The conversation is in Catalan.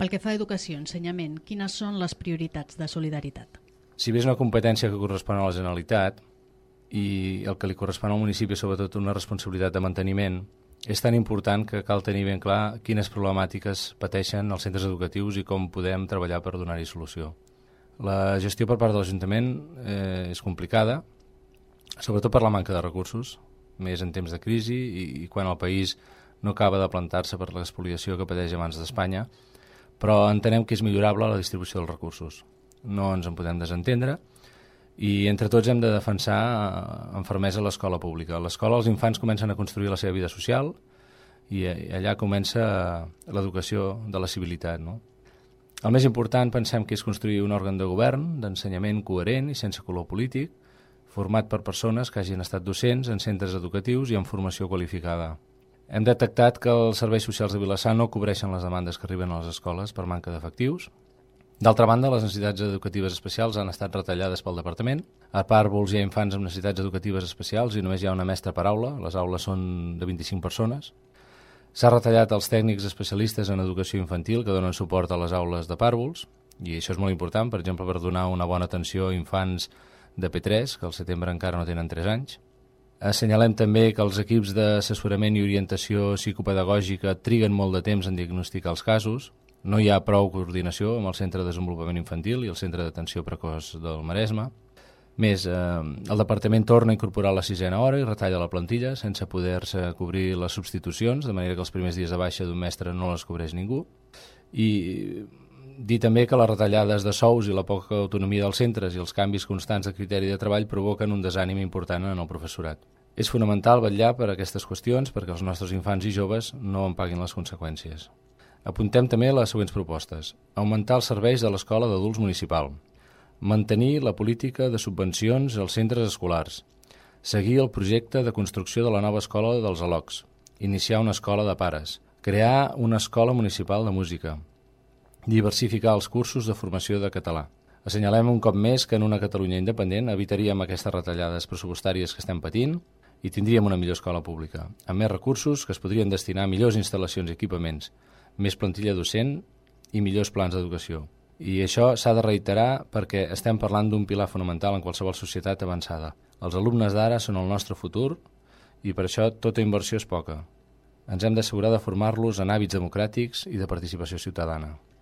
Pel que fa a educació, ensenyament, quines són les prioritats de Solidaritat? Si bé és una competència que correspon a la Generalitat i el que li correspon al municipi és sobretot una responsabilitat de manteniment, és tan important que cal tenir ben clar quines problemàtiques pateixen els centres educatius i com podem treballar per donar-hi solució. La gestió per part de l'Ajuntament és complicada, sobretot per la manca de recursos, més en temps de crisi i quan el país no acaba de plantar-se per l'espoliació que pateix abans d'Espanya, però entenem que és millorable la distribució dels recursos. No ens en podem desentendre i entre tots hem de defensar amb fermesa l'escola pública. A l'escola els infants comencen a construir la seva vida social i allà comença l'educació de la civilitat, no? El més important pensem que és construir un òrgan de govern, d'ensenyament coherent i sense color polític, format per persones que hagin estat docents en centres educatius i amb formació qualificada. Hem detectat que els serveis socials de Vilassar no cobreixen les demandes que arriben a les escoles per manca d'efectius. D'altra banda, les necessitats educatives especials han estat retallades pel departament. A Pàrvols hi ha infants amb necessitats educatives especials i només hi ha una mestra per aula. Les aules són de 25 persones. S'ha retallat els tècnics especialistes en educació infantil que donen suport a les aules de Pàrvols, i això és molt important, per exemple, per donar una bona atenció a infants de P3, que al setembre encara no tenen 3 anys. Assenyalem també que els equips d'assessorament i orientació psicopedagògica triguen molt de temps en diagnosticar els casos. No hi ha prou coordinació amb el Centre de Desenvolupament Infantil i el Centre d'Atenció Precoç del Maresme. Més, el departament torna a incorporar la 6ª hora i retalla la plantilla sense poder-se cobrir les substitucions, de manera que els primers dies de baixa d'un mestre no les cobreix ningú. I dir també que les retallades de sous i la poca autonomia dels centres i els canvis constants de criteri de treball provoquen un desànim important en el professorat. És fonamental vetllar per aquestes qüestions perquè els nostres infants i joves no en paguin les conseqüències. Apuntem també les següents propostes. Augmentar els serveis de l'escola d'adults municipal. Mantenir la política de subvencions als centres escolars. Seguir el projecte de construcció de la nova escola dels Alocs. Iniciar una escola de pares. Crear una escola municipal de música. Diversificar els cursos de formació de català. Assenyalem un cop més que en una Catalunya independent evitaríem aquestes retallades pressupostàries que estem patint i tindríem una millor escola pública, amb més recursos que es podrien destinar a millors instal·lacions i equipaments, més plantilla docent i millors plans d'educació. I això s'ha de reiterar perquè estem parlant d'un pilar fonamental en qualsevol societat avançada. Els alumnes d'ara són el nostre futur i per això tota inversió és poca. Ens hem d'assegurar de formar-los en hàbits democràtics i de participació ciutadana.